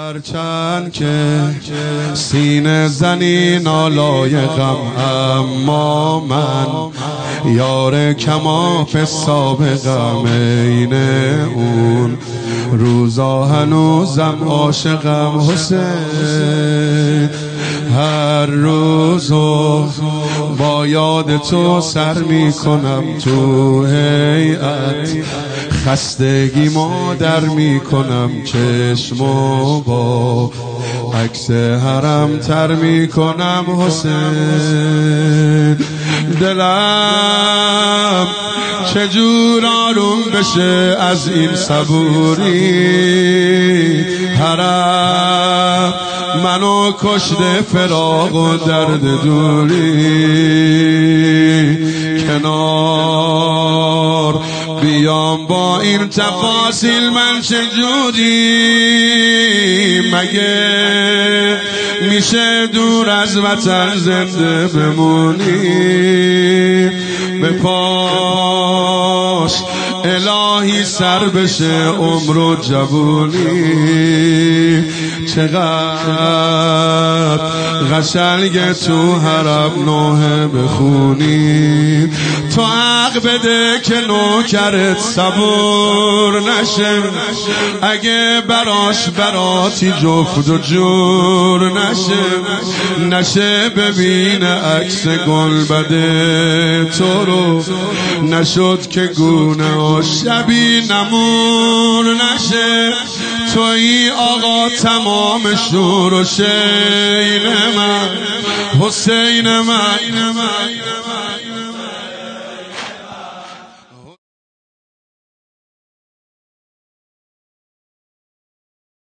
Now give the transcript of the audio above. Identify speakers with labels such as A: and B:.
A: هرچند که سینه زنی نالایقم، اما من یار کماف سابقم. عین اون روزا هنوزم عاشقم. حسین هر روزو با یاد تو سر میکنم، تو هیئت خستگی ما در میکنم، چشمو با عکس حرم تر میکنم. حسین دلم چجور آروم بشه از این صبوری، حرم منو کشته فراق و درد دوری. کنار بیام با این تفاصیل من چجوری، مگه میشه دور از وطن زنده بمونی؟ به پاش الهی سر بشه عمر و جوونی. چقدر قشنگ تو حرم نوحه بخونی، تو حق بده که نوکرت صبور نشه، اگه براش براتی جفت و جور نشه ببین عکس گلبده تو رو، نشد که گونه و شبی نمور نشه. تویی آقا تمام شور و شین من، حسین من.